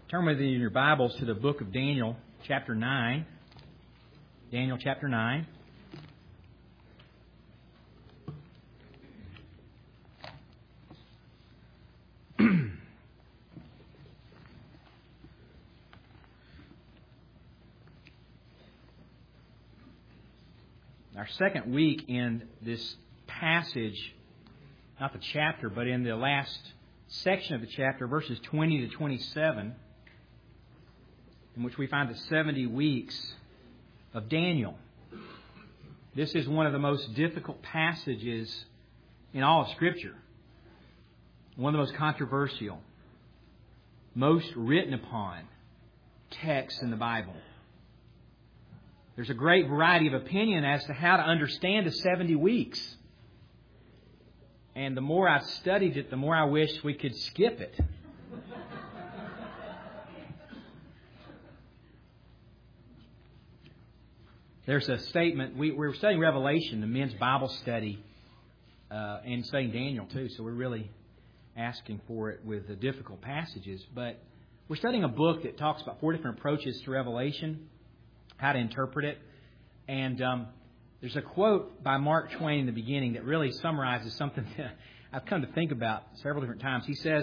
Turn with me in your Bibles to the book of Daniel, chapter 9. Daniel, chapter 9. Our second week in this passage, not the chapter, but in the last section of the chapter, verses 20 to 27, in which we find the 70 weeks of Daniel. This is one of the most difficult passages in all of Scripture. One of the most controversial, most written upon texts in the Bible. There's a great variety of opinion as to how to understand the 70 weeks. And the more I've studied it, the more I wish we could skip it. There's a statement. We're studying Revelation, the men's Bible study, and studying Daniel too. So we're really asking for it with the difficult passages. But we're studying a book that talks about 4 different approaches to Revelation, how to interpret it. And there's a quote by Mark Twain in the beginning that really summarizes something that I've come to think about several different times. He says,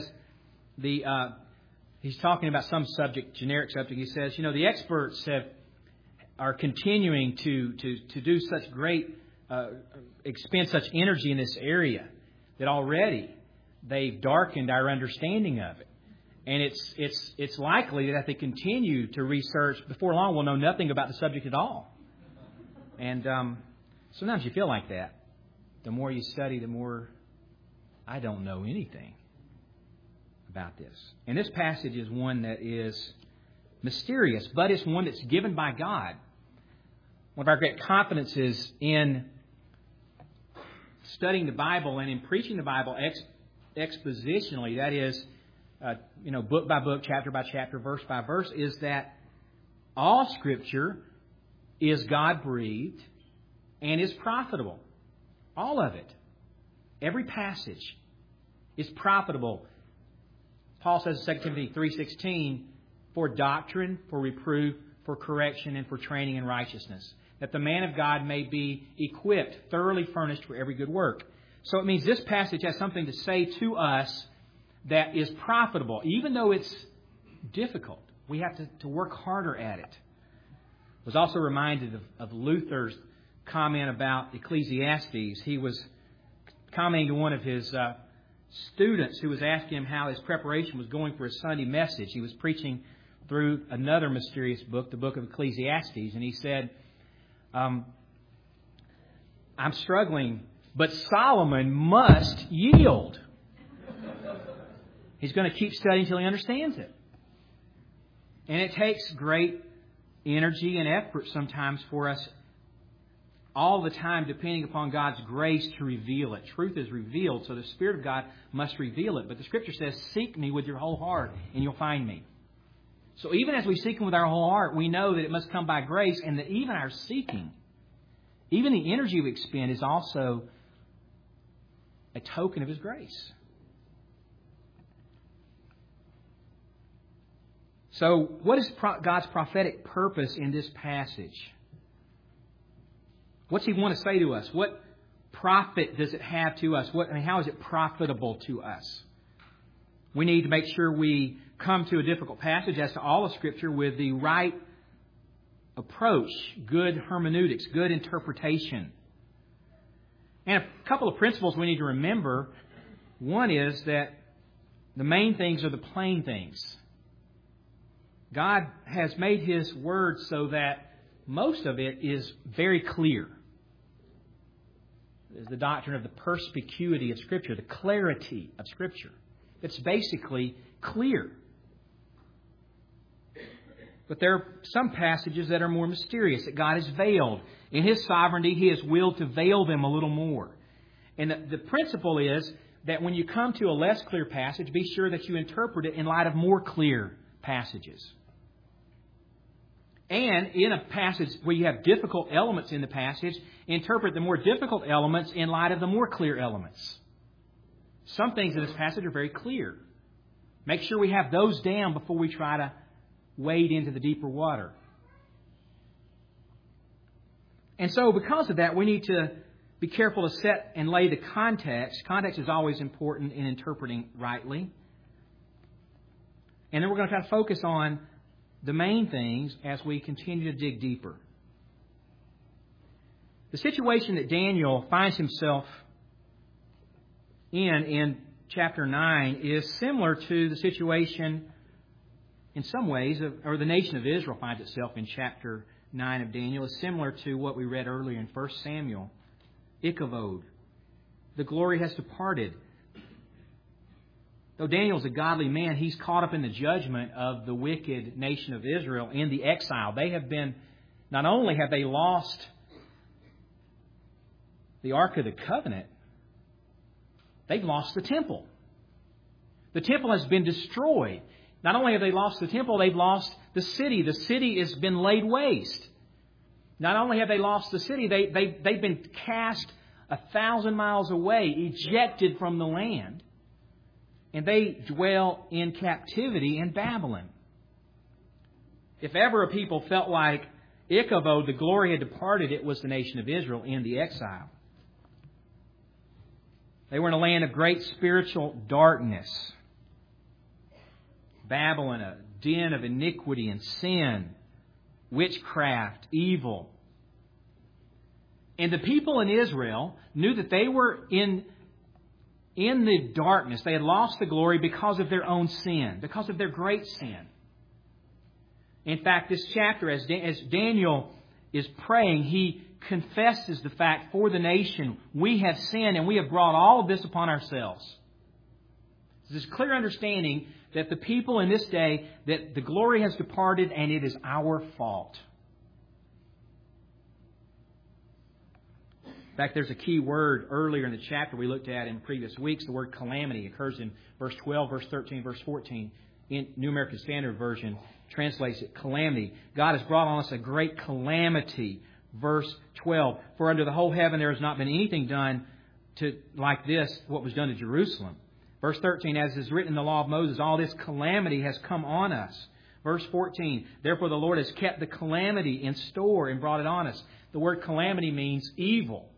he's talking about some subject, generic subject. He says, the experts are continuing to do such great, expend such energy in this area that already they've darkened our understanding of it. And it's likely that if they continue to research, before long we'll know nothing about the subject at all. And sometimes you feel like that. The more you study, the more I don't know anything about this. And this passage is one that is mysterious, but it's one that's given by God. One of our great confidences in studying the Bible and in preaching the Bible expositionally, that is, book by book, chapter by chapter, verse by verse, is that all Scripture is God-breathed and is profitable. All of it. Every passage is profitable. Paul says in 2 Timothy 3:16, for doctrine, for reproof, for correction, and for training in righteousness, that the man of God may be equipped, thoroughly furnished for every good work. So it means this passage has something to say to us that is profitable, even though it's difficult. We have to work harder at it. I was also reminded of Luther's comment about Ecclesiastes. He was commenting to one of his students who was asking him how his preparation was going for his Sunday message. He was preaching through another mysterious book, the book of Ecclesiastes, and he said, I'm struggling, but Solomon must yield. He's going to keep studying until he understands it. And it takes great energy and effort sometimes for us all the time, depending upon God's grace to reveal it. Truth is revealed, so the Spirit of God must reveal it. But the Scripture says, seek me with your whole heart and you'll find me. So even as we seek Him with our whole heart, we know that it must come by grace, and that even our seeking, even the energy we expend, is also a token of His grace. So what is God's prophetic purpose in this passage? What's He want to say to us? What profit does it have to us? How is it profitable to us? We need to make sure we come to a difficult passage, as to all of Scripture, with the right approach, good hermeneutics, good interpretation. And a couple of principles we need to remember. One is that the main things are the plain things. God has made His Word so that most of it is very clear. There's the doctrine of the perspicuity of Scripture, the clarity of Scripture. It's basically clear. But there are some passages that are more mysterious, that God has veiled. In His sovereignty, He has willed to veil them a little more. And the principle is that when you come to a less clear passage, be sure that you interpret it in light of more clear passages. And in a passage where you have difficult elements in the passage, interpret the more difficult elements in light of the more clear elements. Some things in this passage are very clear. Make sure we have those down before we try to wade into the deeper water. And so because of that, we need to be careful to set and lay the context. Context is always important in interpreting rightly. And then we're going to try to focus on the main things as we continue to dig deeper. The situation that Daniel finds himself in chapter 9 is similar to the situation in some ways, or the nation of Israel finds itself in chapter 9 of Daniel, is similar to what we read earlier in 1 Samuel. Ichabod. The glory has departed. Though Daniel's a godly man, he's caught up in the judgment of the wicked nation of Israel in the exile. They have been, not only have they lost the Ark of the Covenant, they've lost the temple. The temple has been destroyed. Not only have they lost the temple, they've lost the city. The city has been laid waste. Not only have they lost the city, they've been cast 1,000 miles away, ejected from the land. And they dwell in captivity in Babylon. If ever a people felt like Ichabod, the glory had departed, it was the nation of Israel in the exile. They were in a land of great spiritual darkness. Babylon, a den of iniquity and sin, witchcraft, evil. And the people in Israel knew that they were in the darkness. They had lost the glory because of their own sin, because of their great sin. In fact, this chapter, as Daniel is praying, he confesses the fact for the nation, we have sinned and we have brought all of this upon ourselves. There's this clear understanding that the people in this day, that the glory has departed and it is our fault. In fact, there's a key word earlier in the chapter we looked at in previous weeks. The word calamity occurs in verse 12, verse 13, verse 14. In New American Standard Version translates it calamity. God has brought on us a great calamity. Verse 12, for under the whole heaven there has not been anything done like this, what was done to Jerusalem. Verse 13, as is written in the law of Moses, all this calamity has come on us. Verse 14, therefore the Lord has kept the calamity in store and brought it on us. The word calamity means evil.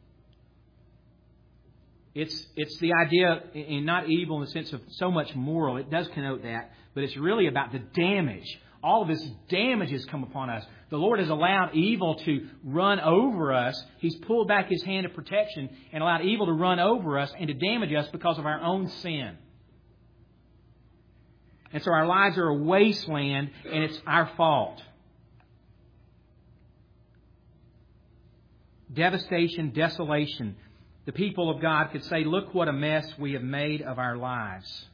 It's the idea, and not evil in the sense of so much moral. It does connote that, but it's really about the damage. All of this damage has come upon us. The Lord has allowed evil to run over us. He's pulled back His hand of protection and allowed evil to run over us and to damage us because of our own sin. And so our lives are a wasteland, and it's our fault. Devastation, desolation. The people of God could say, look what a mess we have made of our lives.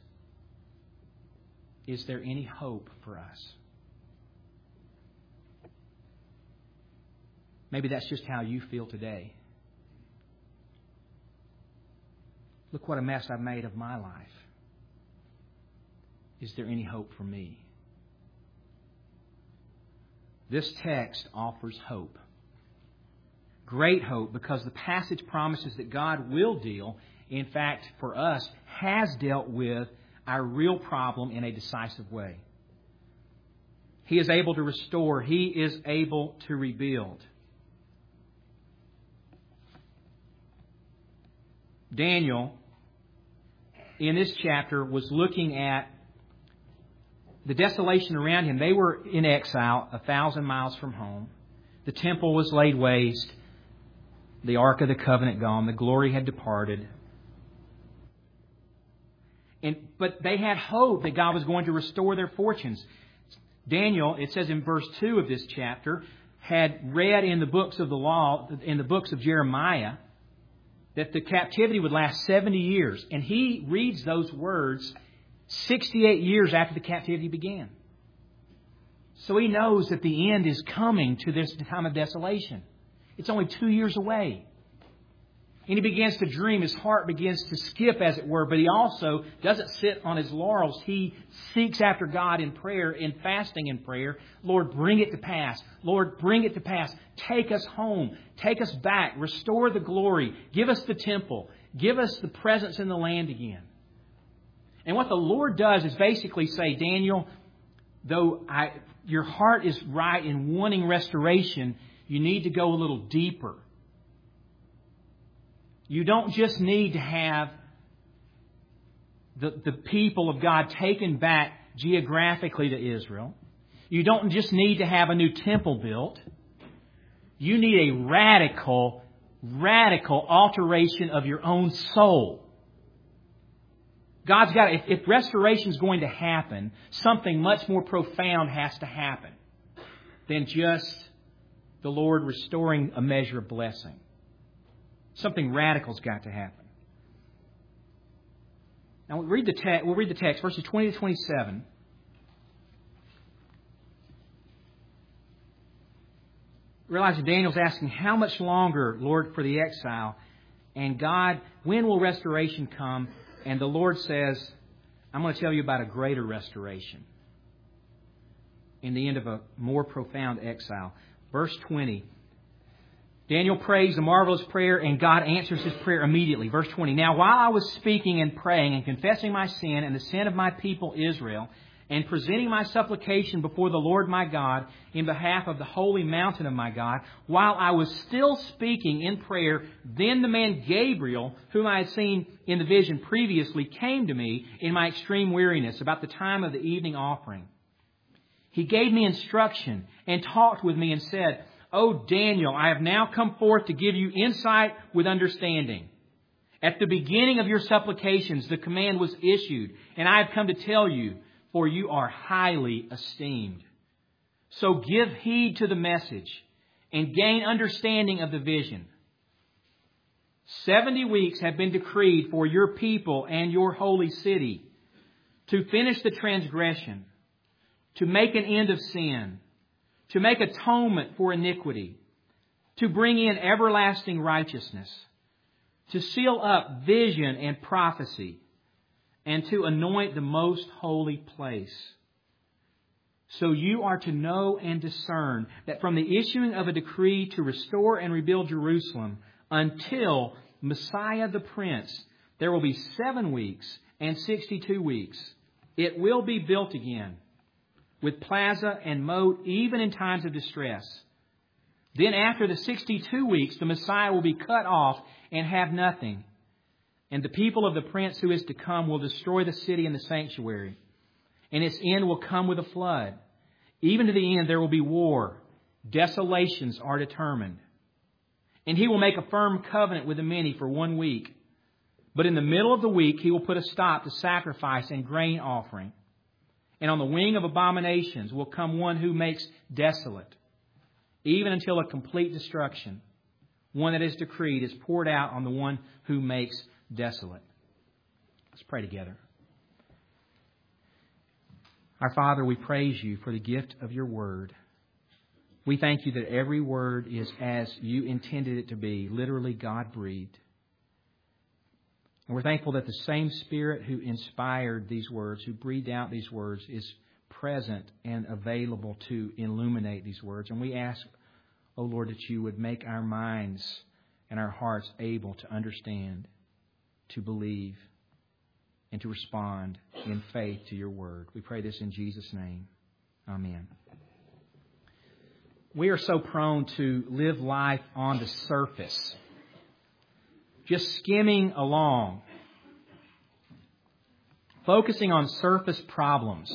Is there any hope for us? Maybe that's just how you feel today. Look what a mess I've made of my life. Is there any hope for me? This text offers hope. Great hope, because the passage promises that God will deal, in fact, for us, has dealt with our real problem in a decisive way. He is able to restore. He is able to rebuild. Daniel, in this chapter, was looking at the desolation around him. They were in exile 1,000 miles from home. The temple was laid waste. The Ark of the Covenant gone. The glory had departed. But they had hope that God was going to restore their fortunes. Daniel, it says in verse 2 of this chapter, had read in the books of the law, in the books of Jeremiah, that the captivity would last 70 years. And he reads those words 68 years after the captivity began. So he knows that the end is coming to this time of desolation. It's only 2 years away. And he begins to dream. His heart begins to skip, as it were. But he also doesn't sit on his laurels. He seeks after God in prayer, in fasting and prayer. Lord, bring it to pass. Lord, bring it to pass. Take us home. Take us back. Restore the glory. Give us the temple. Give us the presence in the land again. And what the Lord does is basically say, Daniel, though your heart is right in wanting restoration, you need to go a little deeper. You don't just need to have the people of God taken back geographically to Israel. You don't just need to have a new temple built. You need a radical alteration of your own soul. God's got, if restoration is going to happen, something much more profound has to happen than just the Lord restoring a measure of blessing. Something radical's got to happen. Now we'll read the text, verses 20 to 27. Realize that Daniel's asking, how much longer, Lord, for the exile? And God, when will restoration come? And the Lord says, I'm going to tell you about a greater restoration in the end of a more profound exile. Verse 20. Daniel prays a marvelous prayer, and God answers his prayer immediately. Verse 20. Now, while I was speaking and praying and confessing my sin and the sin of my people Israel, and presenting my supplication before the Lord my God in behalf of the holy mountain of my God, while I was still speaking in prayer, then the man Gabriel, whom I had seen in the vision previously, came to me in my extreme weariness about the time of the evening offering. He gave me instruction and talked with me and said, O Daniel, I have now come forth to give you insight with understanding. At the beginning of your supplications, the command was issued, and I have come to tell you, for you are highly esteemed. So give heed to the message and gain understanding of the vision. 70 weeks have been decreed for your people and your holy city to finish the transgression, to make an end of sin, to make atonement for iniquity, to bring in everlasting righteousness, to seal up vision and prophecy, and to anoint the most holy place. So you are to know and discern that from the issuing of a decree to restore and rebuild Jerusalem until Messiah the Prince, there will be 7 weeks and 62 weeks. It will be built again with plaza and moat, even in times of distress. Then after the 62 weeks, the Messiah will be cut off and have nothing. And the people of the prince who is to come will destroy the city and the sanctuary. And its end will come with a flood. Even to the end there will be war. Desolations are determined. And he will make a firm covenant with the many for 1 week. But in the middle of the week he will put a stop to sacrifice and grain offering. And on the wing of abominations will come one who makes desolate, even until a complete destruction. One that is decreed is poured out on the one who makes desolate. Let's pray together. Our Father, we praise you for the gift of your word. We thank you that every word is as you intended it to be, literally God-breathed. And we're thankful that the same Spirit who inspired these words, who breathed out these words, is present and available to illuminate these words. And we ask, O Lord, that you would make our minds and our hearts able to understand, to believe, and to respond in faith to your word. We pray this in Jesus' name. Amen. We are so prone to live life on the surface, just skimming along, focusing on surface problems.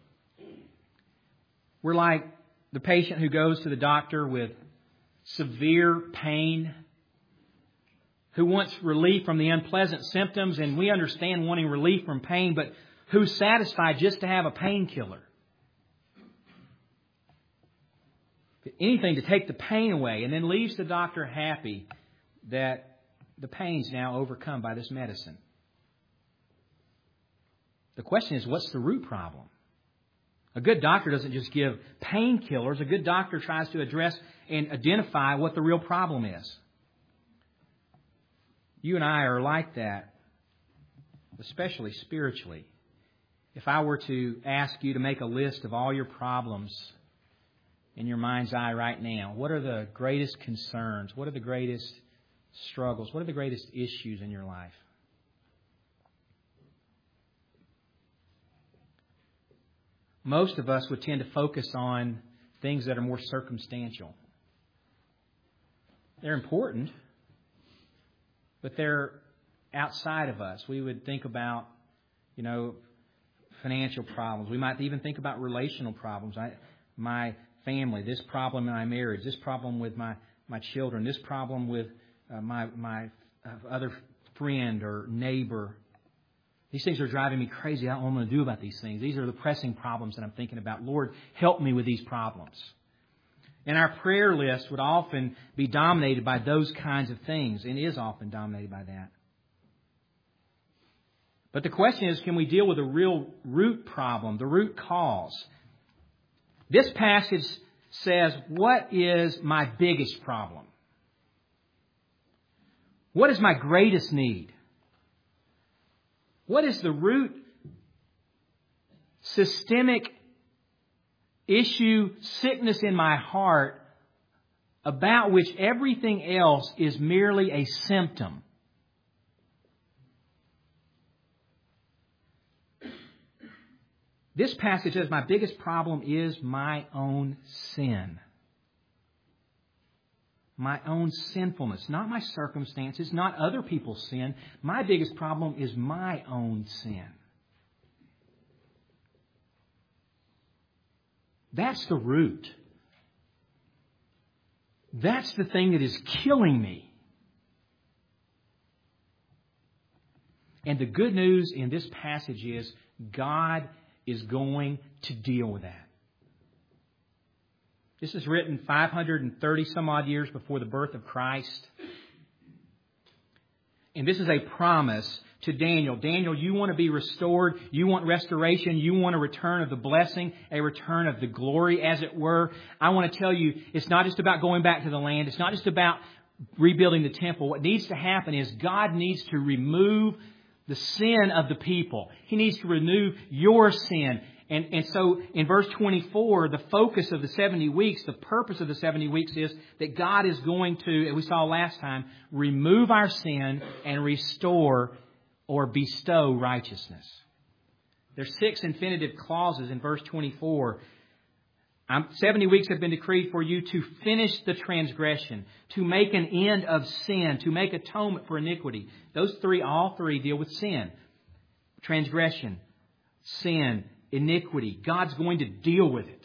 We're like the patient who goes to the doctor with severe pain, who wants relief from the unpleasant symptoms, and we understand wanting relief from pain, but who's satisfied just to have a painkiller. Anything to take the pain away, and then leaves the doctor happy that the pain's now overcome by this medicine. The question is, what's the root problem? A good doctor doesn't just give painkillers. A good doctor tries to address and identify what the real problem is. You and I are like that, especially spiritually. If I were to ask you to make a list of all your problems in your mind's eye right now, what are the greatest concerns? What are the greatest struggles? What are the greatest issues in your life? most of us would tend to focus on things that are more circumstantial. They're important, but they're outside of us. We would think about, financial problems. We might even think about relational problems. My family, this problem in my marriage, this problem with my children, this problem with my other friend or neighbor. These things are driving me crazy. I don't know what I'm going to do about these things. These are the pressing problems that I'm thinking about. Lord, help me with these problems. And our prayer list would often be dominated by those kinds of things, and is often dominated by that. But the question is, can we deal with the real root problem, the root cause? This passage says, what is my biggest problem? What is my greatest need? What is the root systemic issue, sickness in my heart about which everything else is merely a symptom? This passage says my biggest problem is my own sin. My own sinfulness, not my circumstances, not other people's sin. My biggest problem is my own sin. That's the root. That's the thing that is killing me. And the good news in this passage is God is going to deal with that. This is written 530 some odd years before the birth of Christ. And this is a promise to Daniel. Daniel, you want to be restored. You want restoration. You want a return of the blessing, a return of the glory, as it were. I want to tell you, it's not just about going back to the land. It's not just about rebuilding the temple. What needs to happen is God needs to remove the sin of the people. He needs to remove your sin. And so in verse 24, the focus of the 70 weeks, the purpose of the 70 weeks is that God is going to, as we saw last time, remove our sin and restore or bestow righteousness. There's 6 infinitive clauses in verse 24. 70 weeks have been decreed for you to finish the transgression, to make an end of sin, to make atonement for iniquity. Those three, all three deal with sin. Transgression, sin, iniquity. God's going to deal with it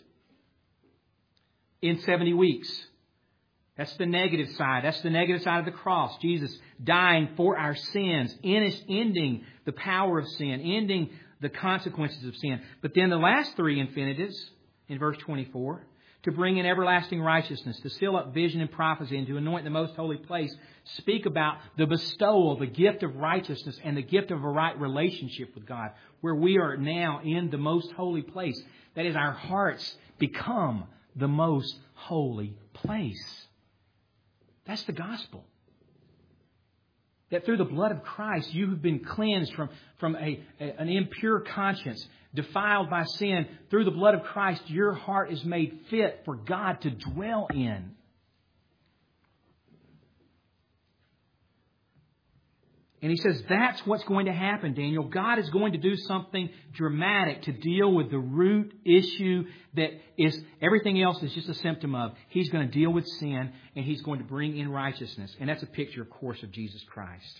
in 70 weeks. That's the negative side. That's the negative side of the cross. Jesus dying for our sins, ending the power of sin, ending the consequences of sin. But then the last 3 infinitives in verse 24, to bring in everlasting righteousness, to seal up vision and prophecy, and to anoint the most holy place, speak about the bestowal, the gift of righteousness, and the gift of a right relationship with God, where we are now in the most holy place. That is, our hearts become the most holy place. That's the gospel. That through the blood of Christ, you have been cleansed from an impure conscience, defiled by sin. Through the blood of Christ, your heart is made fit for God to dwell in. And he says, that's what's going to happen, Daniel. God is going to do something dramatic to deal with the root issue that is everything else is just a symptom of. He's going to deal with sin, and He's going to bring in righteousness. And that's a picture, of course, of Jesus Christ.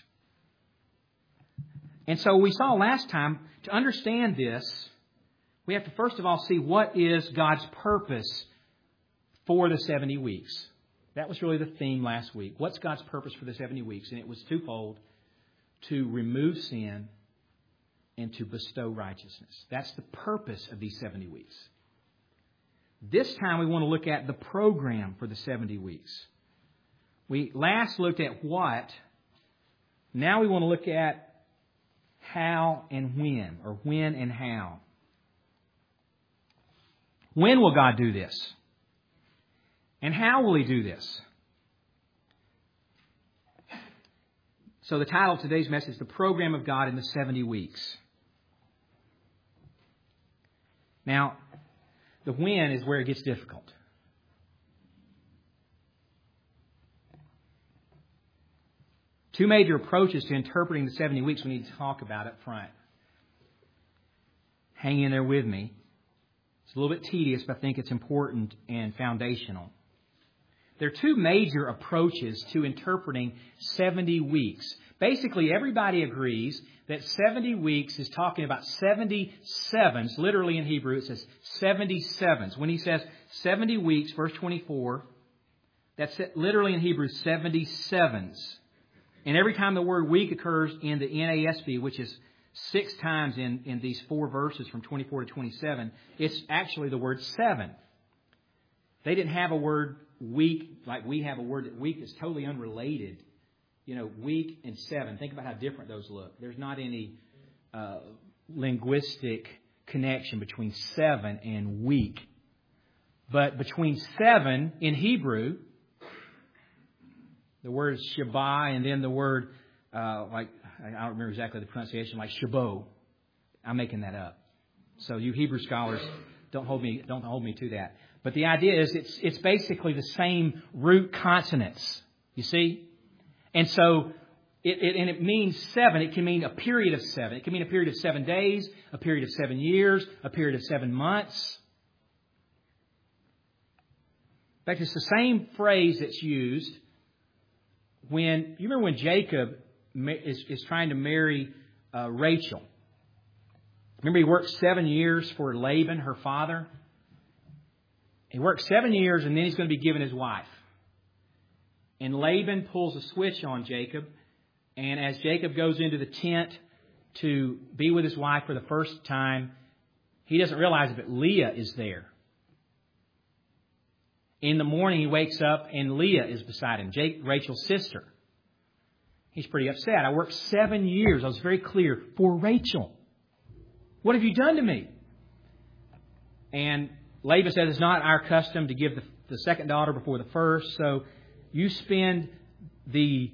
And so we saw last time, to understand this, we have to first of all see what is God's purpose for the 70 weeks. That was really the theme last week. What's God's purpose for the 70 weeks? And it was twofold: to remove sin and to bestow righteousness. That's the purpose of these 70 weeks. This time we want to look at the program for the 70 weeks. We last looked at what. Now we want to look at how and when, or when and how. When will God do this? And how will He do this? So the title of today's message, The Program of God in the 70 Weeks. Now, the when is where it gets difficult. Two major approaches to interpreting the 70 weeks we need to talk about up front. Hang in there with me. It's a little bit tedious, but I think it's important and foundational. There are two major approaches to interpreting 70 weeks. Basically, everybody agrees that 70 weeks is talking about 77s. Literally in Hebrew, it says 77s. When he says 70 weeks, verse 24, that's literally in Hebrew 77s. And every time the word week occurs in the NASB, which is 6 times in these 4 verses from 24 to 27, it's actually the word 7. They didn't have a word week like we have a word that week is totally unrelated. You know, week and 7. Think about how different those look. There's not any linguistic connection between 7 and week. But between 7 in Hebrew, the word is Shabbat, and then the word, I don't remember exactly the pronunciation, like Shabbat. I'm making that up. So you Hebrew scholars, don't hold me to that. But the idea is it's basically the same root consonants. You see? And so it means 7. It can mean a period of 7. It can mean a period of 7 days, a period of 7 years, a period of 7 months. In fact, it's the same phrase that's used when, you remember when Jacob is trying to marry Rachel. Remember he worked 7 years for Laban, her father? He worked 7 years and then he's going to be given his wife. And Laban pulls a switch on Jacob. And as Jacob goes into the tent to be with his wife for the first time, he doesn't realize that Leah is there. In the morning he wakes up and Leah is beside him, Rachel's sister. He's pretty upset. I worked 7 years, I was very clear, for Rachel. What have you done to me? And Laban says it's not our custom to give the second daughter before the first. So you spend the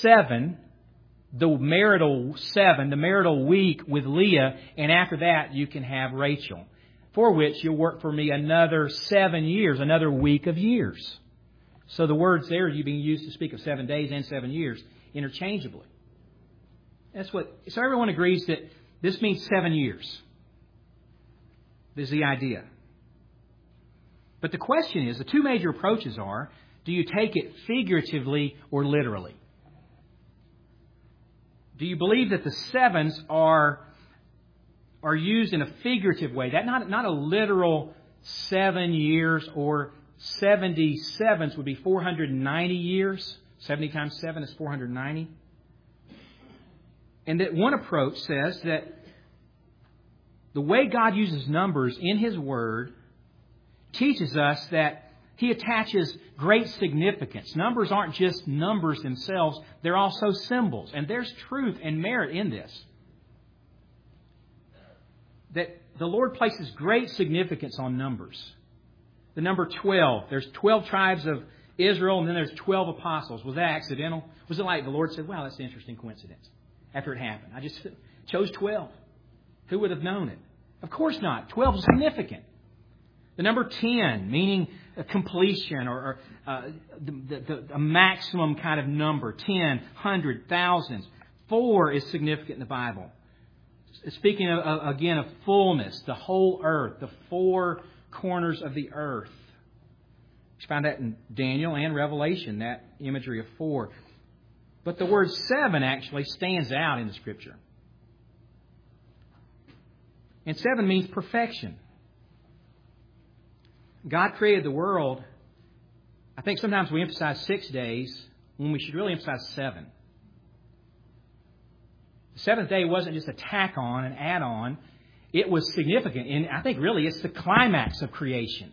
marital week with Leah, and after that you can have Rachel, for which you'll work for me another 7 years, another week of years. So the words there are being used to speak of 7 days and 7 years interchangeably. So everyone agrees that this means 7 years. This is the idea. But the question is, the two major approaches are, do you take it figuratively or literally? Do you believe that the 7s are used in a figurative way? That not a literal 7 years, or 77s would be 490 years. 70 times 7 is 490. And that one approach says that the way God uses numbers in His Word teaches us that He attaches great significance. Numbers aren't just numbers themselves, they're also symbols. And there's truth and merit in this. That the Lord places great significance on numbers. The number 12. There's 12 tribes of Israel, and then there's 12 apostles. Was that accidental? Was it like the Lord said, wow, that's an interesting coincidence, after it happened? I just chose 12. Who would have known it? Of course not. 12 is significant. The number 10, meaning a completion or a maximum kind of number. 10, 100, thousands. 4 is significant in the Bible. Speaking again of fullness, the whole earth, the 4 corners of the earth. You find that in Daniel and Revelation, that imagery of 4. But the word 7 actually stands out in the Scripture. And 7 means perfection. God created the world. I think sometimes we emphasize 6 days when we should really emphasize 7. The 7th day wasn't just a tack on, an add-on. It was significant. And I think really it's the climax of creation.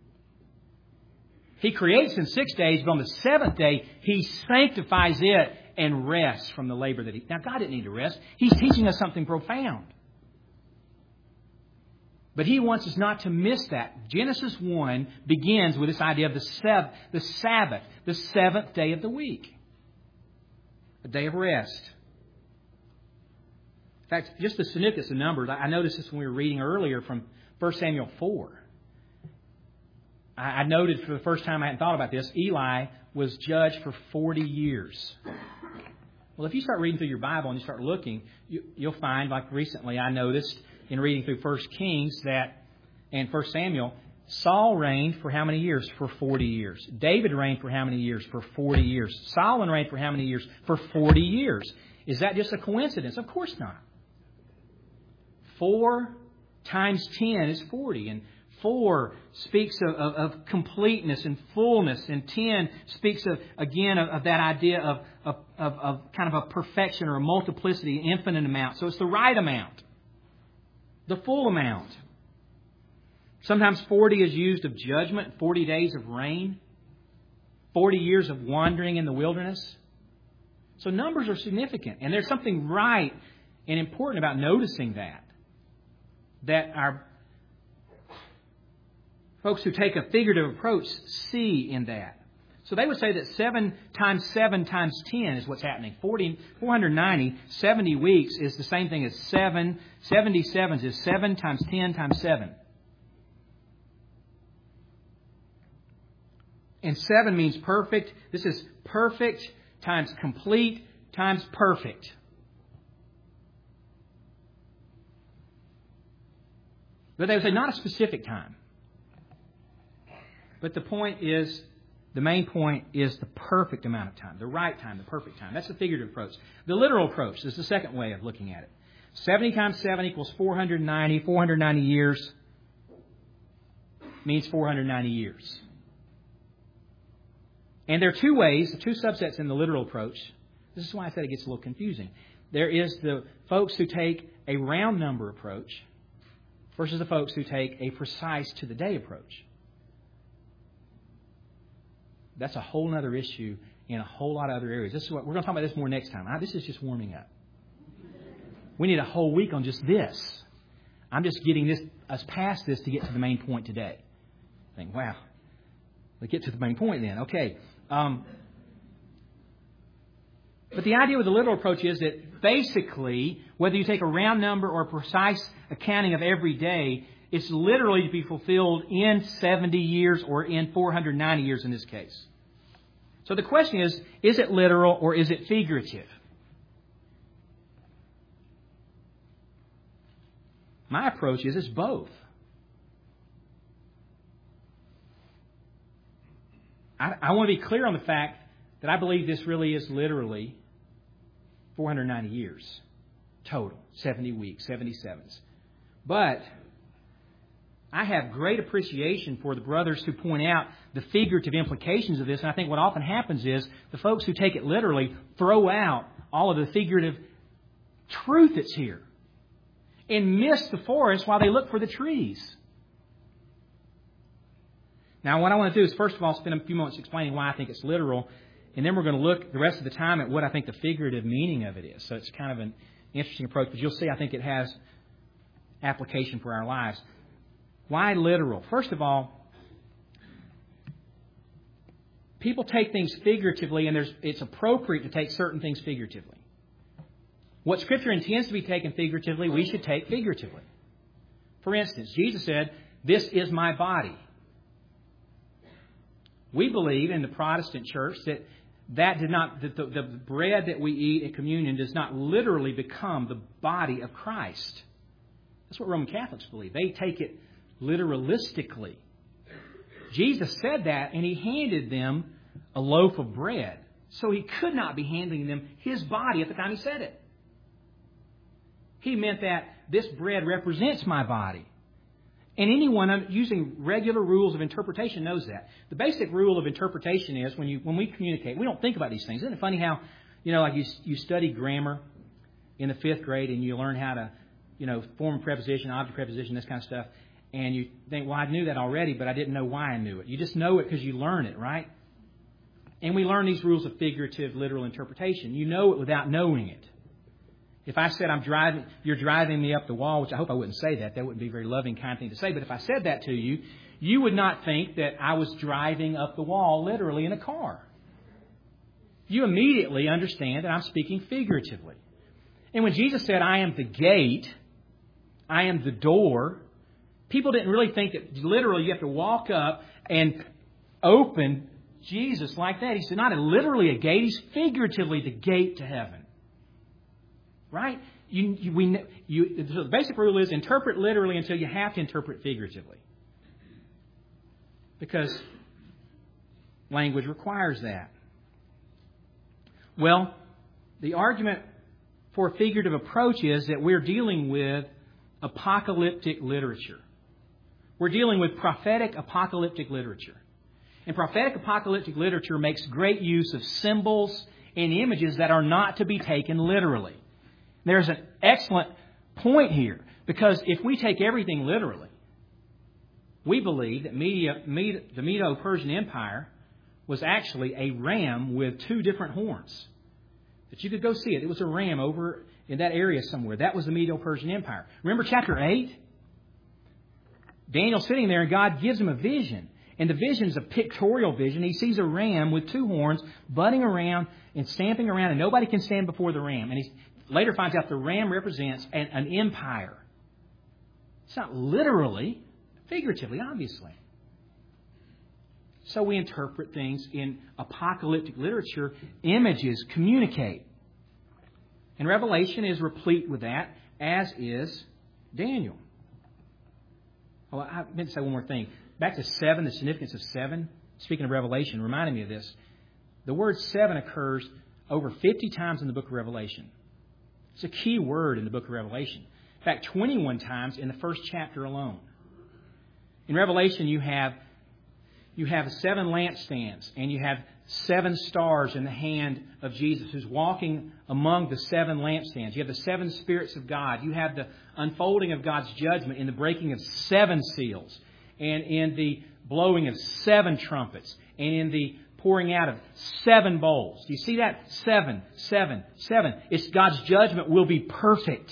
He creates in 6 days, but on the 7th day, He sanctifies it and rests from the labor that He... Now, God didn't need to rest. He's teaching us something profound. But He wants us not to miss that. Genesis 1 begins with this idea of the Sabbath, the 7th day of the week. A day of rest. In fact, just the significance of numbers, I noticed this when we were reading earlier from 1 Samuel 4. I noted for the first time, I hadn't thought about this, Eli was judged for 40 years. Well, if you start reading through your Bible and you start looking, you'll find, like recently I noticed in reading through 1 Kings, that And 1 Samuel, Saul reigned for how many years? For 40 years. David reigned for how many years? For 40 years. Solomon reigned for how many years? For 40 years. Is that just a coincidence? Of course not. 4 times 10 is 40. And 4 speaks of completeness and fullness. And 10 speaks of that idea of kind of a perfection or a multiplicity, an infinite amount. So it's the right amount. The full amount. Sometimes 40 is used of judgment, 40 days of rain, 40 years of wandering in the wilderness. So numbers are significant. And there's something right and important about noticing that our folks who take a figurative approach see in that. So they would say that 7 times 7 times 10 is what's happening. 490, 70 weeks is the same thing as 7. 77 is 7 times 10 times 7. And 7 means perfect. This is perfect times complete times perfect. But they would say not a specific time. But the main point is the perfect amount of time, the right time, the perfect time. That's the figurative approach. The literal approach is the second way of looking at it. 70 times 7 equals 490. 490 years means 490 years. And there are two ways, two subsets in the literal approach. This is why I said it gets a little confusing. There is the folks who take a round number approach versus the folks who take a precise to the day approach. That's a whole other issue in a whole lot of other areas. This is what we're going to talk about this more next time. This is just warming up. We need a whole week on just this. I'm just getting us past this to get to the main point today. Think, wow, let's get to the main point then. Okay. But the idea with the literal approach is that basically, whether you take a round number or a precise accounting of every day, it's literally to be fulfilled in 70 years or in 490 years in this case. So the question is it literal or is it figurative? My approach is it's both. I want to be clear on the fact that I believe this really is literally 490 years total, 70 weeks, 77s. But I have great appreciation for the brothers who point out the figurative implications of this. And I think what often happens is the folks who take it literally throw out all of the figurative truth that's here and miss the forest while they look for the trees. Now, what I want to do is, first of all, spend a few moments explaining why I think it's literal. And then we're going to look the rest of the time at what I think the figurative meaning of it is. So it's kind of an interesting approach. But you'll see, I think it has application for our lives. Why literal? First of all, people take things figuratively, and it's appropriate to take certain things figuratively. What Scripture intends to be taken figuratively, we should take figuratively. For instance, Jesus said, "This is my body." We believe in the Protestant church that the bread that we eat at communion does not literally become the body of Christ. That's what Roman Catholics believe. They take it literalistically. Jesus said that, and He handed them a loaf of bread. So He could not be handing them His body at the time He said it. He meant that this bread represents my body. And anyone using regular rules of interpretation knows that. The basic rule of interpretation is when we communicate, we don't think about these things. Isn't it funny how, like you study grammar in the 5th grade and you learn how to, form a preposition, object preposition, this kind of stuff. And you think, well, I knew that already, but I didn't know why I knew it. You just know it because you learn it, right? And we learn these rules of figurative, literal interpretation. You know it without knowing it. If I said you're driving me up the wall, which I hope I wouldn't say that. That wouldn't be a very loving, kind thing to say. But if I said that to you, you would not think that I was driving up the wall literally in a car. You immediately understand that I'm speaking figuratively. And when Jesus said, "I am the gate, I am the door," people didn't really think that literally you have to walk up and open Jesus like that. He said not literally a gate, He's figuratively the gate to heaven. Right? So the basic rule is interpret literally until you have to interpret figuratively. Because language requires that. Well, the argument for a figurative approach is that we're dealing with apocalyptic literature. We're dealing with prophetic apocalyptic literature. And prophetic apocalyptic literature makes great use of symbols and images that are not to be taken literally. There's an excellent point here, because if we take everything literally, we believe that the Medo-Persian Empire was actually a ram with two different horns. That you could go see it. It was a ram over in that area somewhere. That was the Medo-Persian Empire. Remember chapter 8? Daniel's sitting there and God gives him a vision. And the vision's a pictorial vision. He sees a ram with two horns butting around and stamping around, and nobody can stand before the ram. And he later finds out the ram represents an empire. It's not literally, figuratively, obviously. So we interpret things in apocalyptic literature. Images communicate. And Revelation is replete with that, as is Daniel. Oh, I meant to say one more thing. Back to 7, the significance of 7. Speaking of Revelation, reminded me of this. The word 7 occurs over 50 times in the book of Revelation. It's a key word in the book of Revelation. In fact, 21 times in the first chapter alone. In Revelation, you have 7 lampstands, and you have 7 stars in the hand of Jesus who's walking among the 7 lampstands. You have the 7 spirits of God. You have the unfolding of God's judgment in the breaking of 7 seals, and in the blowing of 7 trumpets, and in the pouring out of 7 bowls. Do you see that? 7, 7, 7. It's God's judgment will be perfect.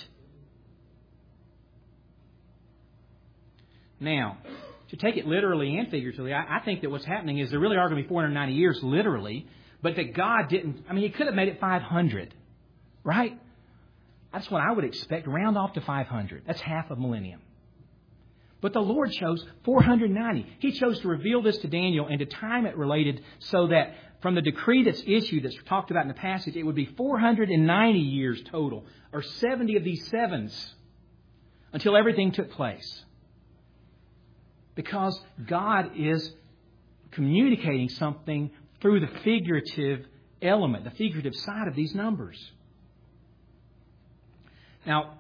Now, to take it literally and figuratively, I think that what's happening is there really are going to be 490 years literally, but that God didn't... I mean, He could have made it 500, right? That's what I would expect. Round off to 500. That's half a millennium. But the Lord chose 490. He chose to reveal this to Daniel and to time it related so that from the decree that's issued, that's talked about in the passage, it would be 490 years total, or 70 of these 7s, until everything took place. Because God is communicating something through the figurative element, the figurative side of these numbers. Now,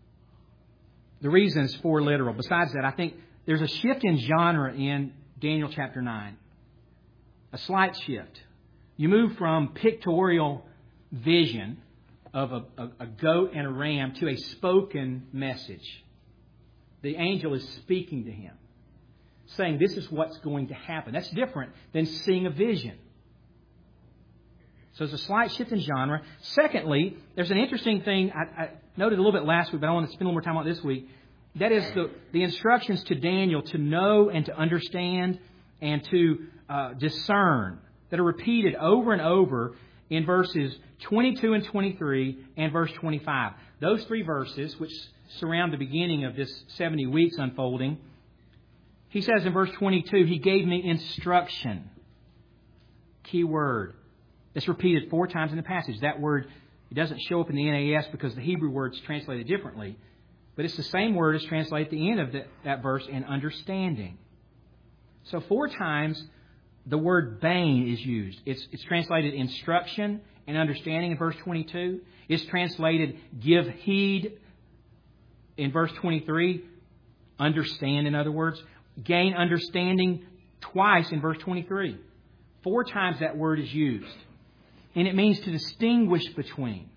the reasons for literal. Besides that, I think there's a shift in genre in Daniel chapter 9. A slight shift. You move from pictorial vision of a goat and a ram to a spoken message. The angel is speaking to him, saying this is what's going to happen. That's different than seeing a vision. So there's a slight shift in genre. Secondly, there's an interesting thing I noted a little bit last week, but I want to spend a little more time on it this week. That is the instructions to Daniel to know and to understand and to discern that are repeated over and over in verses 22 and 23 and verse 25. Those 3 verses, which surround the beginning of this 70 weeks unfolding, he says in verse 22, He gave me instruction. Key word. It's repeated 4 times in the passage. That word, it doesn't show up in the NAS because the Hebrew word's translated differently. But it's the same word as translated at the end of that verse in understanding. So 4 times the word bane is used. It's translated instruction and understanding in verse 22. It's translated give heed in verse 23. Understand, in other words. Gain understanding twice in verse 23. 4 times that word is used. And it means to distinguish between.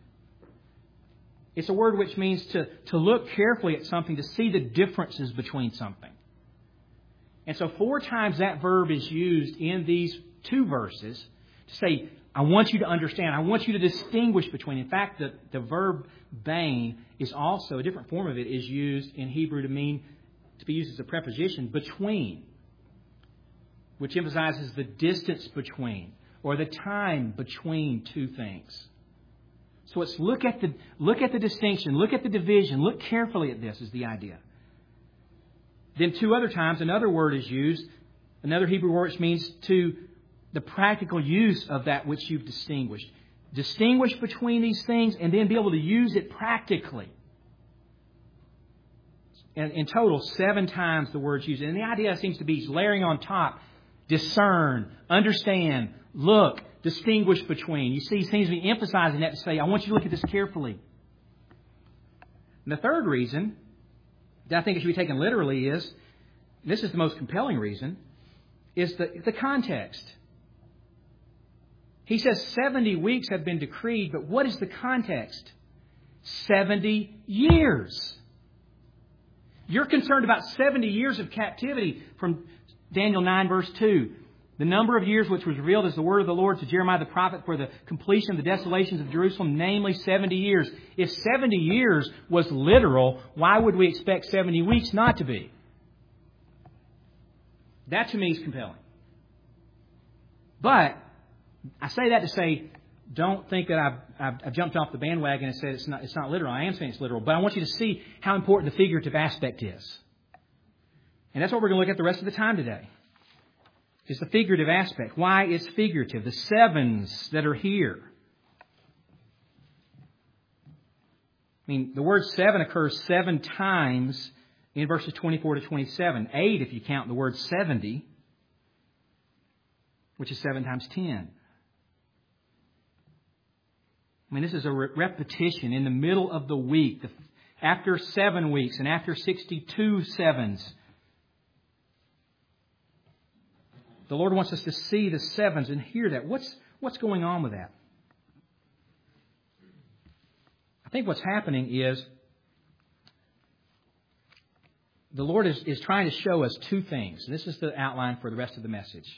It's a word which means to look carefully at something, to see the differences between something. And so 4 times that verb is used in these 2 verses to say, I want you to understand. I want you to distinguish between. In fact, the verb bane is also, a different form of it is used in Hebrew to be used as a preposition, between, which emphasizes the distance between or the time between 2 things. So it's look at the distinction, look at the division, look carefully at this is the idea. Then 2 other times another word is used, another Hebrew word which means to the practical use of that which you've distinguished. distinguish between these things, and then be able to use it practically. And in total, 7 times the word's used. And the idea seems to be layering on top, discern, understand, look, distinguish between. You see, he seems to be emphasizing that to say, I want you to look at this carefully. And the third reason that I think it should be taken literally is, this is the most compelling reason, is the context. He says 70 weeks have been decreed, but what is the context? 70 years. You're concerned about 70 years of captivity from Daniel 9 verse 2. The number of years which was revealed as the word of the Lord to Jeremiah the prophet for the completion of the desolations of Jerusalem, namely 70 years. If 70 years was literal, why would we expect 70 weeks not to be? That to me is compelling. But I say that to say, don't think that I've jumped off the bandwagon and said it's not literal. I am saying it's literal. But I want you to see how important the figurative aspect is. And that's what we're going to look at the rest of the time today. Is the figurative aspect. Why it's figurative. The 7s that are here. I mean, the word 7 occurs 7 times in verses 24 to 27. 8 if you count the word 70, which is 7 times 10. I mean, this is a repetition in the middle of the week. After 7 weeks and after 62 sevens. The Lord wants us to see the 7s and hear that. What's going on with that? I think what's happening is the Lord is trying to show us 2 things. And this is the outline for the rest of the message.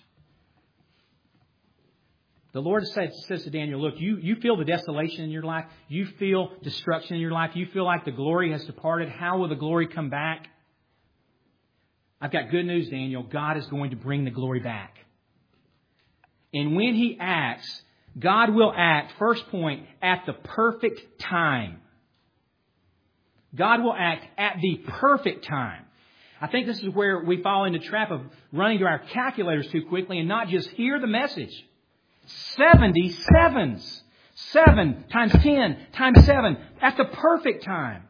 The Lord says to Daniel, look, you feel the desolation in your life. You feel destruction in your life. You feel like the glory has departed. How will the glory come back? I've got good news, Daniel. God is going to bring the glory back. And when He acts, God will act, first point, at the perfect time. God will act at the perfect time. I think this is where we fall into the trap of running to our calculators too quickly and not just hear the message. 77s. 7 times 10 times 7 at the perfect time.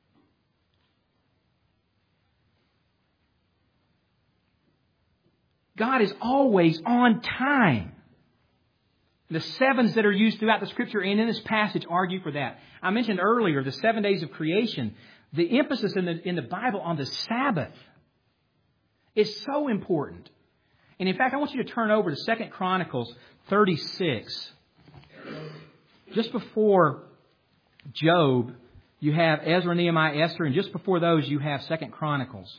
God is always on time. The 7s that are used throughout the Scripture and in this passage argue for that. I mentioned earlier the 7 days of creation. The emphasis in the Bible on the Sabbath is so important. And in fact, I want you to turn over to 2 Chronicles 36. Just before Job, you have Ezra, Nehemiah, Esther, and just before those you have 2 Chronicles.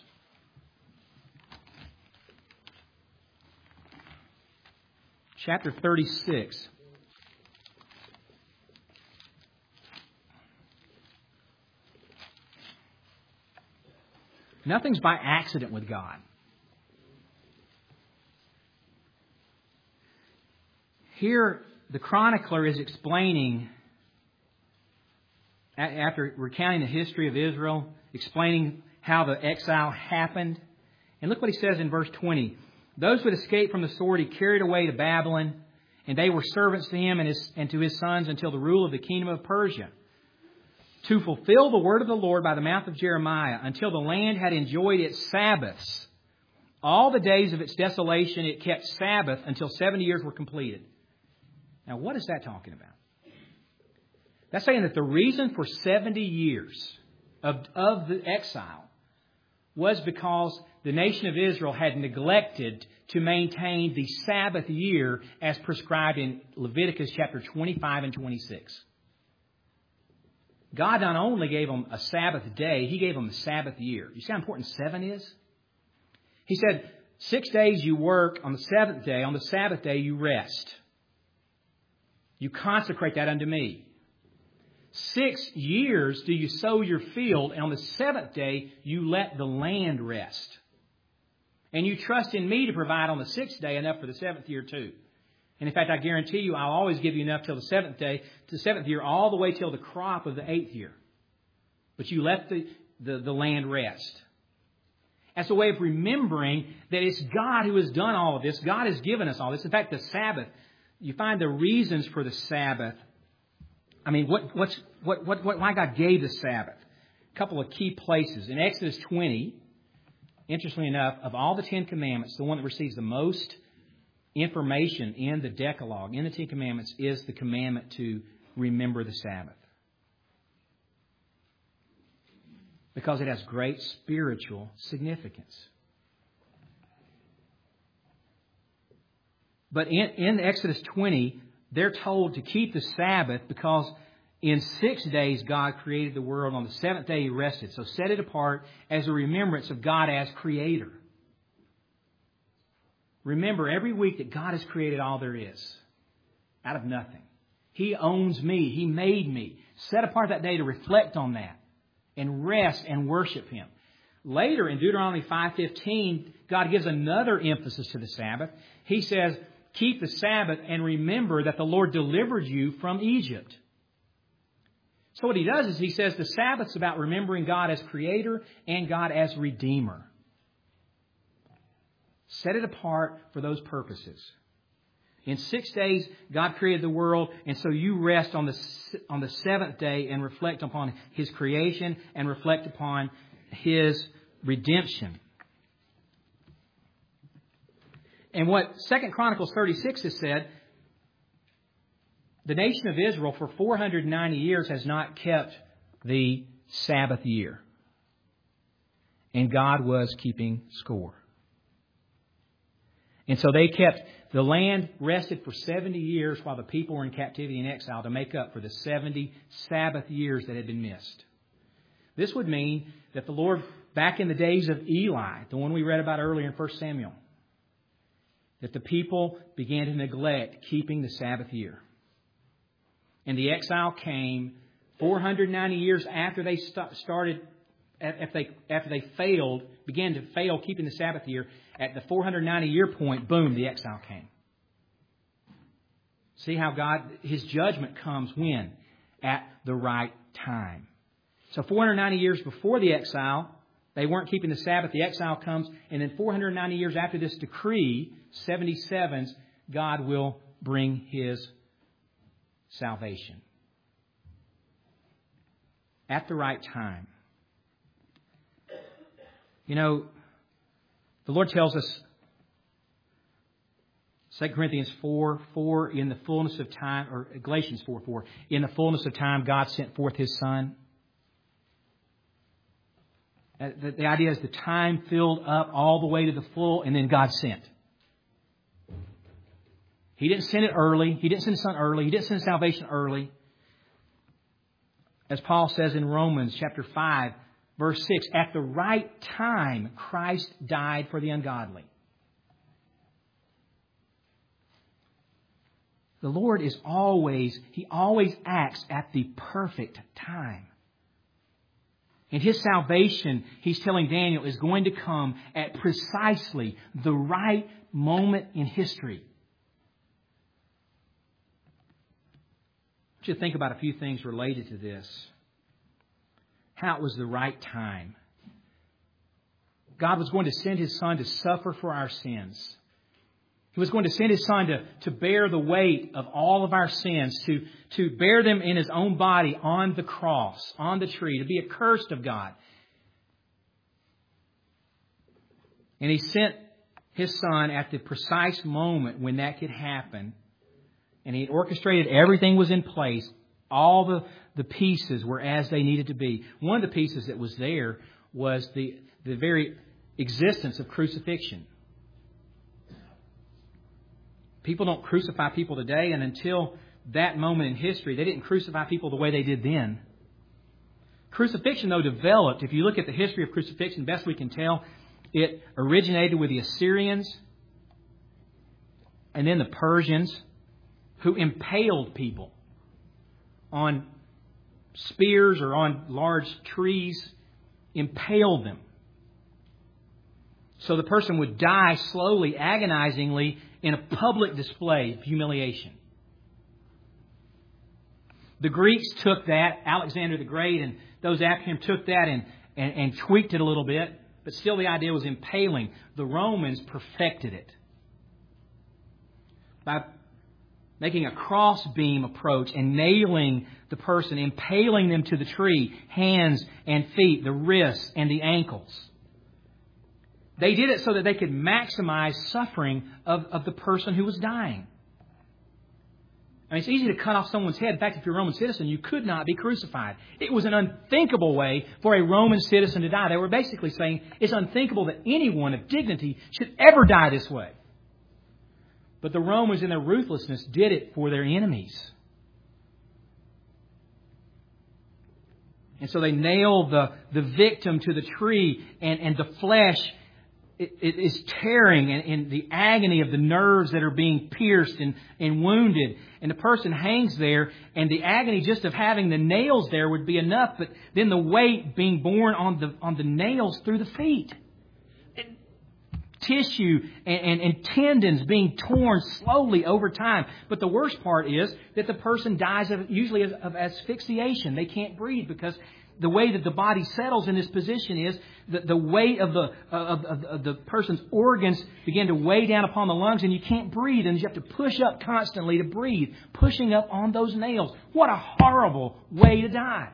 Chapter 36. Nothing's by accident with God. Here, the chronicler is explaining, after recounting the history of Israel, explaining how the exile happened. And look what he says in verse 20. Those who had escaped from the sword he carried away to Babylon, and they were servants to him and to his sons until the rule of the kingdom of Persia. To fulfill the word of the Lord by the mouth of Jeremiah, until the land had enjoyed its Sabbaths. All the days of its desolation it kept Sabbath until 70 years were completed. Now, what is that talking about? That's saying that the reason for 70 years of the exile was because the nation of Israel had neglected to maintain the Sabbath year as prescribed in Leviticus chapter 25 and 26. God not only gave them a Sabbath day, He gave them a Sabbath year. You see how important 7 is? He said, 6 days you work, on the 7th day, on the Sabbath day you rest. You consecrate that unto me. 6 years do you sow your field, and on the 7th day you let the land rest. And you trust in me to provide on the 6th day enough for the 7th year too. And in fact, I guarantee you, I'll always give you enough till the 7th day, to the 7th year, all the way till the crop of the 8th year. But you let the land rest. As a way of remembering that it's God who has done all of this. God has given us all this. In fact, the Sabbath, you find the reasons for the Sabbath I mean, why God gave the Sabbath. A couple of key places. In Exodus 20, interestingly enough, of all the Ten Commandments, the one that receives the most information in the Decalogue, in the Ten Commandments, is the commandment to remember the Sabbath. Because it has great spiritual significance. But in Exodus 20, they're told to keep the Sabbath because in 6 days God created the world. On the seventh day He rested. So set it apart as a remembrance of God as Creator. Remember every week that God has created all there is out of nothing. He owns me. He made me. Set apart that day to reflect on that and rest and worship Him. Later in Deuteronomy 5:15, God gives another emphasis to the Sabbath. He says, keep the Sabbath and remember that the Lord delivered you from Egypt. So what He does is He says the Sabbath's about remembering God as Creator and God as Redeemer. Set it apart for those purposes. In 6 days, God created the world, and so you rest on the seventh day and reflect upon His creation and reflect upon His redemption. And what 2 Chronicles 36 has said, the nation of Israel for 490 years has not kept the Sabbath year. And God was keeping score. And so the land rested for 70 years while the people were in captivity and exile to make up for the 70 Sabbath years that had been missed. This would mean that the Lord, back in the days of Eli, the one we read about earlier in 1 Samuel, that the people began to neglect keeping the Sabbath year. And the exile came 490 years after they began to fail keeping the Sabbath year. At the 490-year point, boom, the exile came. See how His judgment comes when? At the right time. So 490 years before the exile, they weren't keeping the Sabbath. The exile comes, and then 490 years after this decree, 77s, God will bring His salvation. At the right time. You know, the Lord tells us, 2 Corinthians 4:4, in the fullness of time, or Galatians 4:4, in the fullness of time, God sent forth His Son. The idea is the time filled up all the way to the full, and then God sent. He didn't send it early. He didn't send His Son early. He didn't send salvation early. As Paul says in Romans chapter 5, verse 6, at the right time, Christ died for the ungodly. The Lord He always acts at the perfect time. And His salvation, He's telling Daniel, is going to come at precisely the right moment in history. I want you to think about a few things related to this. How it was the right time. God was going to send His Son to suffer for our sins. He was going to send His Son to bear the weight of all of our sins, to bear them in His own body on the cross, on the tree, to be accursed of God. And He sent His Son at the precise moment when that could happen. And He orchestrated everything was in place. All the pieces were as they needed to be. One of the pieces that was there was the very existence of crucifixion. People don't crucify people today, and until that moment in history, they didn't crucify people the way they did then. Crucifixion, though, developed. If you look at the history of crucifixion, best we can tell, it originated with the Assyrians and then the Persians, who impaled people on spears or on large trees, impaled them. So the person would die slowly, agonizingly, in a public display of humiliation. The Greeks took that, Alexander the Great and those after him took that and tweaked it a little bit, but still the idea was impaling. The Romans perfected it. making a crossbeam approach and nailing the person, impaling them to the tree, hands and feet, the wrists and the ankles. They did it so that they could maximize suffering of the person who was dying. I mean, it's easy to cut off someone's head. In fact, if you're a Roman citizen, you could not be crucified. It was an unthinkable way for a Roman citizen to die. They were basically saying it's unthinkable that anyone of dignity should ever die this way. But the Romans, in their ruthlessness, did it for their enemies. And so they nailed the victim to the tree, and the flesh it is tearing, and the agony of the nerves that are being pierced and wounded. And the person hangs there, and the agony just of having the nails there would be enough, but then the weight being borne on the nails through the feet. Tissue and tendons being torn slowly over time. But the worst part is that the person dies usually of asphyxiation. They can't breathe because the way that the body settles in this position is that the weight of the person's organs begin to weigh down upon the lungs, and you can't breathe, and you have to push up constantly to breathe, pushing up on those nails. What a horrible way to die.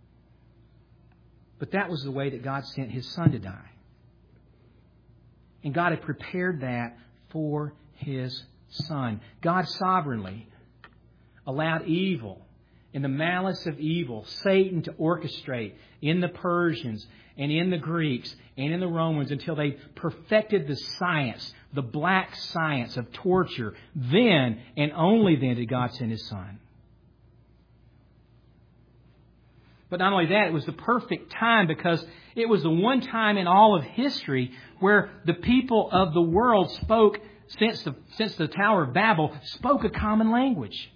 But that was the way that God sent His Son to die. And God had prepared that for His Son. God sovereignly allowed evil and the malice of evil, Satan, to orchestrate in the Persians and in the Greeks and in the Romans until they perfected the science, the black science of torture. Then and only then did God send His Son. But not only that, it was the perfect time because it was the one time in all of history where the people of the world spoke, since the Tower of Babel, spoke a common language.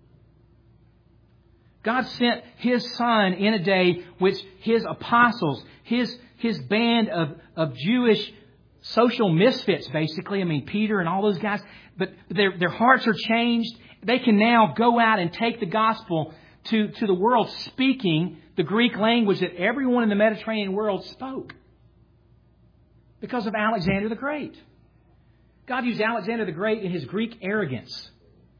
God sent His Son in a day which His apostles, His band of Jewish social misfits, basically. I mean, Peter and all those guys. But their hearts are changed. They can now go out and take the gospel to the world, speaking the Greek language that everyone in the Mediterranean world spoke because of Alexander the Great. God used Alexander the Great in his Greek arrogance.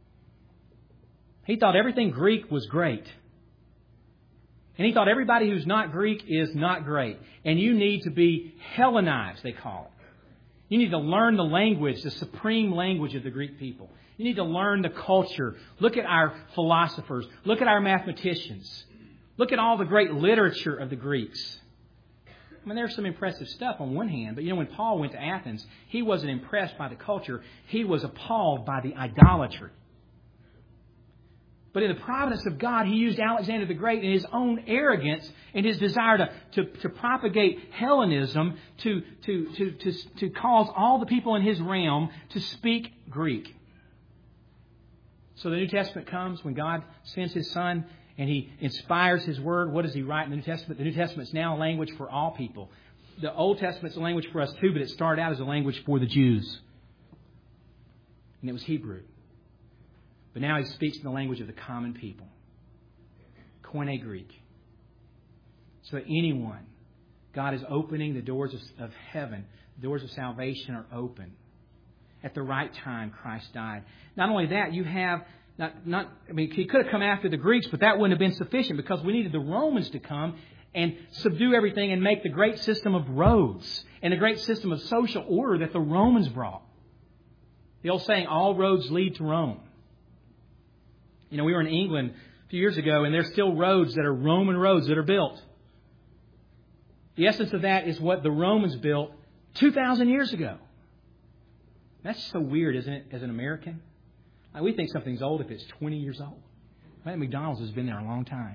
He thought everything Greek was great. And he thought everybody who's not Greek is not great. And you need to be Hellenized, they call it. You need to learn the language, the supreme language of the Greek people. You need to learn the culture. Look at our philosophers. Look at our mathematicians. Look at all the great literature of the Greeks. I mean, there's some impressive stuff on one hand, but when Paul went to Athens, he wasn't impressed by the culture. He was appalled by the idolatry. But in the providence of God, He used Alexander the Great in his own arrogance and his desire to propagate Hellenism to cause all the people in his realm to speak Greek. So the New Testament comes when God sends His Son and He inspires His Word. What does He write in the New Testament? The New Testament is now a language for all people. The Old Testament is a language for us too, but it started out as a language for the Jews. And it was Hebrew. But now He speaks in the language of the common people. Koine Greek. So that anyone, God is opening the doors of heaven. The doors of salvation are open. At the right time, Christ died. Not only that, you have He could have come after the Greeks, but that wouldn't have been sufficient because we needed the Romans to come and subdue everything and make the great system of roads and the great system of social order that the Romans brought. The old saying, all roads lead to Rome. We were in England a few years ago, and there's still roads that are Roman roads that are built. The essence of that is what the Romans built 2,000 years ago. That's so weird, isn't it, as an American? We think something's old if it's 20 years old. I think McDonald's has been there a long time.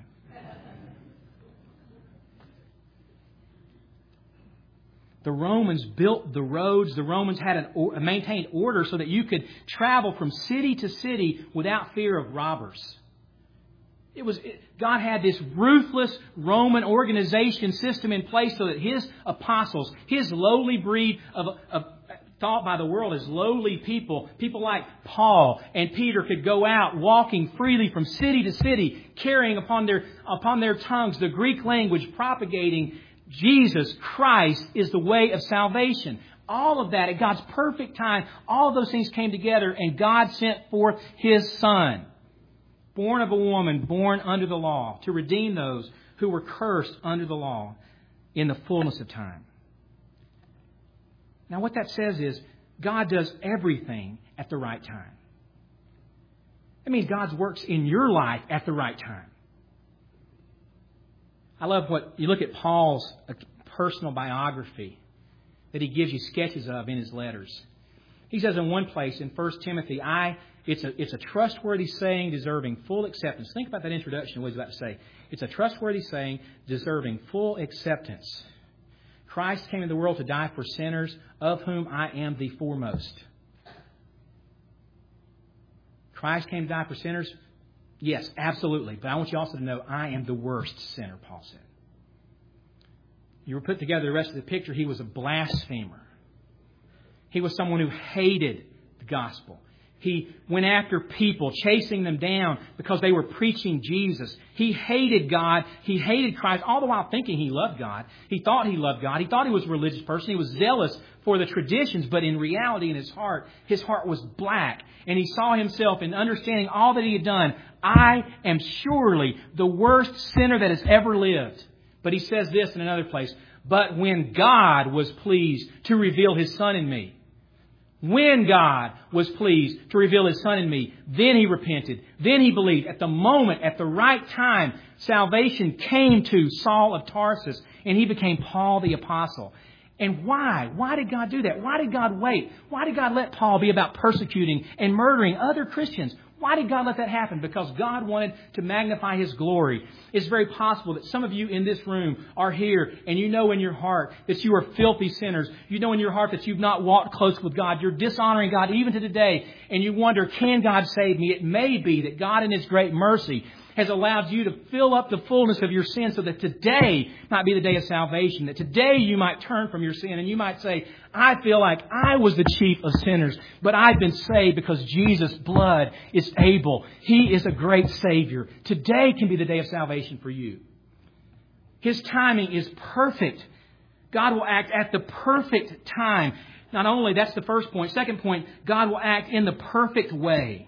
The Romans built the roads. The Romans had maintained order so that you could travel from city to city without fear of robbers. God had this ruthless Roman organization system in place so that His apostles, His lowly breed of thought by the world as lowly people like Paul and Peter could go out walking freely from city to city, carrying upon their tongues the Greek language, propagating Jesus Christ is the way of salvation. All of that at God's perfect time, all of those things came together and God sent forth His Son, born of a woman, born under the law, to redeem those who were cursed under the law in the fullness of time. Now what that says is God does everything at the right time. That means God works in your life at the right time. I love what you look at Paul's personal biography that he gives you sketches of in his letters. He says in one place in 1 Timothy, it's a trustworthy saying deserving full acceptance. Think about that introduction, what he's about to say. It's a trustworthy saying deserving full acceptance. Christ came into the world to die for sinners, of whom I am the foremost. Christ came to die for sinners? Yes, absolutely. But I want you also to know I am the worst sinner, Paul said. You were put together the rest of the picture. He was a blasphemer. He was someone who hated the gospel. He went after people, chasing them down because they were preaching Jesus. He hated God. He hated Christ, all the while thinking he loved God. He thought he loved God. He thought he was a religious person. He was zealous for the traditions, but in reality, in his heart was black. And he saw himself in understanding all that he had done. I am surely the worst sinner that has ever lived. But he says this in another place. But when God was pleased to reveal His Son in me, when God was pleased to reveal His Son in me, then he repented. Then he believed. At the moment, at the right time, salvation came to Saul of Tarsus, and he became Paul the Apostle. And why? Why did God do that? Why did God wait? Why did God let Paul be about persecuting and murdering other Christians? Why did God let that happen? Because God wanted to magnify His glory. It's very possible that some of you in this room are here and you know in your heart that you are filthy sinners. You know in your heart that you've not walked close with God. You're dishonoring God even to today. And you wonder, can God save me? It may be that God in His great mercy has allowed you to fill up the fullness of your sin so that today might be the day of salvation. That today you might turn from your sin and you might say, I feel like I was the chief of sinners, but I've been saved because Jesus' blood is able. He is a great Savior. Today can be the day of salvation for you. His timing is perfect. God will act at the perfect time. Not only, that's the first point. Second point, God will act in the perfect way.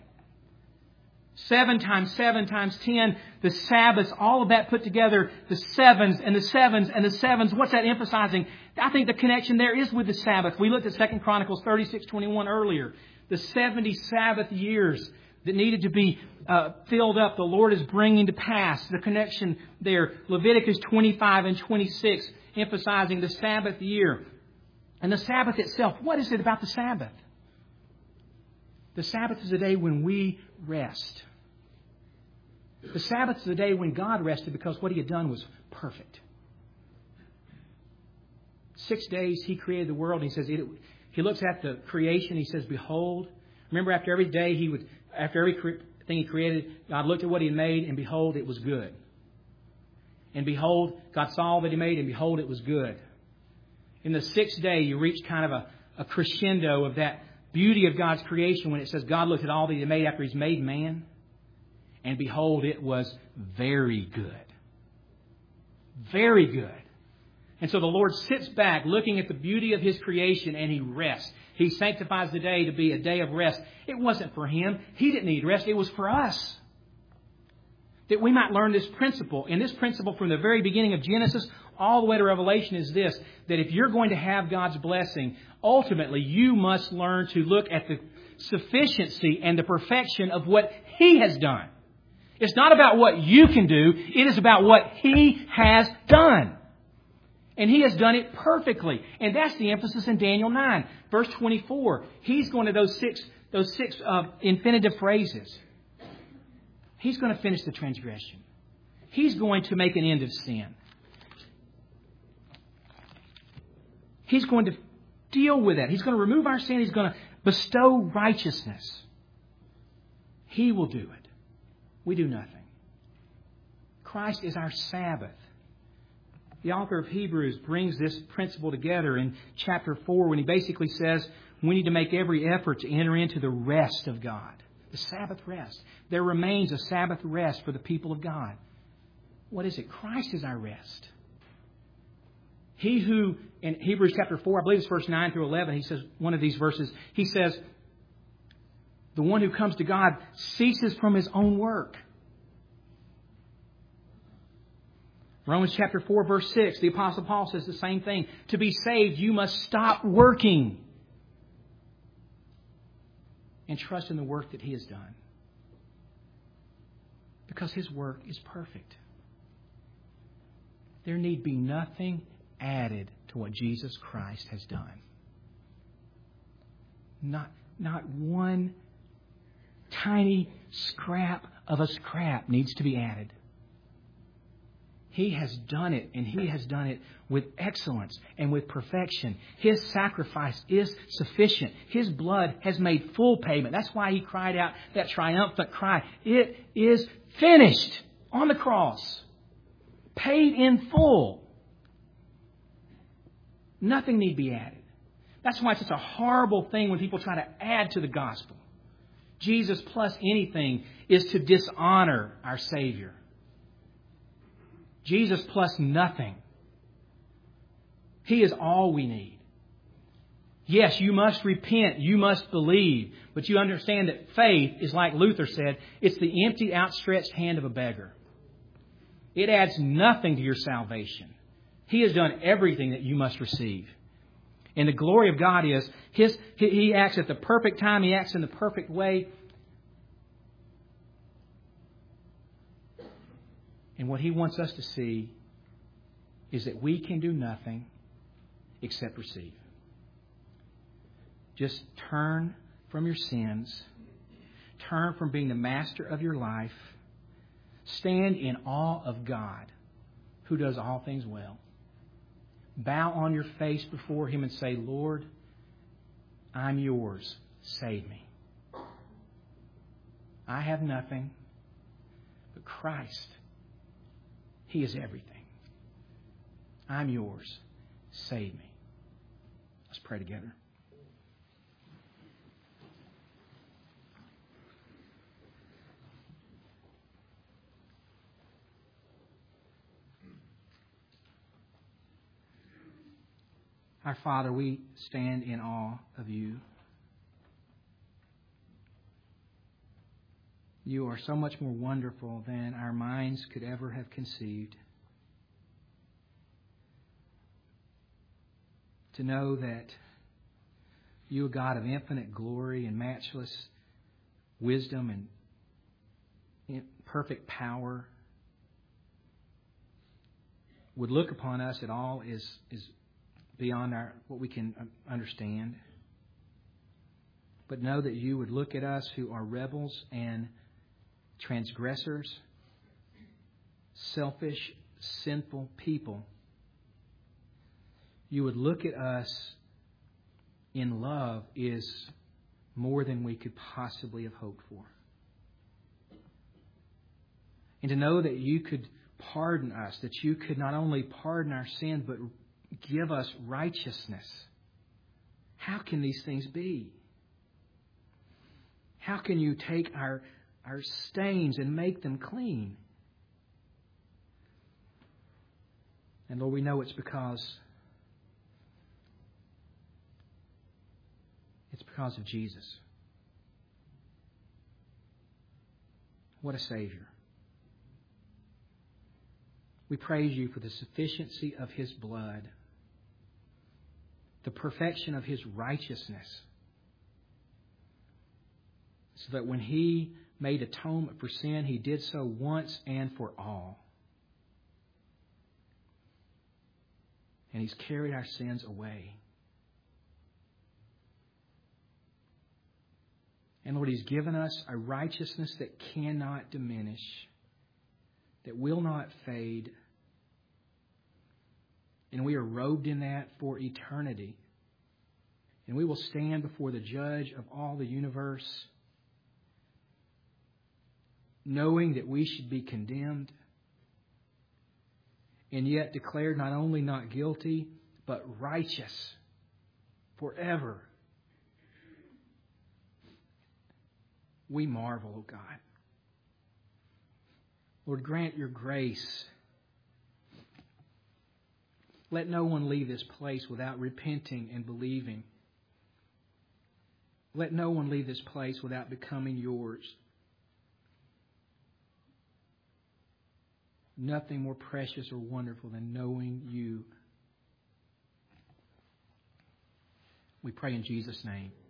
7 times 7 times 10, the Sabbaths, all of that put together, the sevens and the sevens and the sevens. What's that emphasizing? I think the connection there is with the Sabbath. We looked at 2 Chronicles 36:21 earlier. The 70 Sabbath years that needed to be filled up, the Lord is bringing to pass. The connection there. Leviticus 25 and 26, emphasizing the Sabbath year. And the Sabbath itself, what is it about the Sabbath? The Sabbath is a day when we rest. The Sabbath is a day when God rested because what He had done was perfect. 6 days He created the world. And He says, He looks at the creation. He says, behold. Remember, after every day, after everything He created, God looked at what He had made, and behold, it was good. And behold, God saw all that He made, and behold, it was good. In the 6th day, you reach kind of a crescendo of that beauty of God's creation when it says God looked at all that He made after He's made man, and behold, it was very good. Very good. And so the Lord sits back looking at the beauty of His creation and He rests. He sanctifies the day to be a day of rest. It wasn't for Him. He didn't need rest. It was for us. That we might learn this principle. And this principle from the very beginning of Genesis all the way to Revelation is this, that if you're going to have God's blessing, ultimately you must learn to look at the sufficiency and the perfection of what He has done. It's not about what you can do. It is about what He has done. And He has done it perfectly. And that's the emphasis in Daniel 9. Verse 24. He's going to those six infinitive phrases. He's going to finish the transgression. He's going to make an end of sin. He's going to deal with that. He's going to remove our sin. He's going to bestow righteousness. He will do it. We do nothing. Christ is our Sabbath. The author of Hebrews brings this principle together in chapter 4 when he basically says we need to make every effort to enter into the rest of God. The Sabbath rest. There remains a Sabbath rest for the people of God. What is it? Christ is our rest. He who, in Hebrews chapter 4, I believe it's verse 9 through 11, he says, one of these verses, he says, the one who comes to God ceases from his own work. Romans chapter 4, verse 6, the Apostle Paul says the same thing. To be saved, you must stop working and trust in the work that He has done. Because His work is perfect. There need be nothing added to what Jesus Christ has done. Not one tiny scrap of a scrap needs to be added. He has done it, and He has done it with excellence and with perfection. His sacrifice is sufficient. His blood has made full payment. That's why He cried out that triumphant cry. It is finished on the cross. Paid in full. Nothing need be added. That's why it's such a horrible thing when people try to add to the gospel. Jesus plus anything is to dishonor our Savior. Jesus plus nothing. He is all we need. Yes, you must repent. You must believe. But you understand that faith is, like Luther said, it's the empty, outstretched hand of a beggar. It adds nothing to your salvation. He has done everything that you must receive. And the glory of God is He acts at the perfect time. He acts in the perfect way. And what He wants us to see is that we can do nothing except receive. Just turn from your sins. Turn from being the master of your life. Stand in awe of God, who does all things well. Bow on your face before Him and say, Lord, I'm yours. Save me. I have nothing but Christ. He is everything. I'm yours. Save me. Let's pray together. Our Father, we stand in awe of You. You are so much more wonderful than our minds could ever have conceived. To know that You, a God of infinite glory and matchless wisdom and perfect power, would look upon us at all is beyond what we can understand. But know that You would look at us who are rebels and transgressors, selfish, sinful people. You would look at us in love is more than we could possibly have hoped for. And to know that You could pardon us, that You could not only pardon our sin, but give us righteousness. How can these things be? How can You take our stains and make them clean? And Lord, we know it's because of Jesus. What a Savior. We praise You for the sufficiency of His blood, the perfection of His righteousness, so that when He made atonement for sin, He did so once and for all. And He's carried our sins away. And Lord, He's given us a righteousness that cannot diminish, that will not fade. And we are robed in that for eternity. And we will stand before the Judge of all the universe, knowing that we should be condemned, and yet declared not only not guilty, but righteous forever. We marvel, O God. Lord, grant Your grace Let no one leave this place without repenting and believing. Let no one leave this place without becoming yours. Nothing more precious or wonderful than knowing you. We pray in Jesus' name.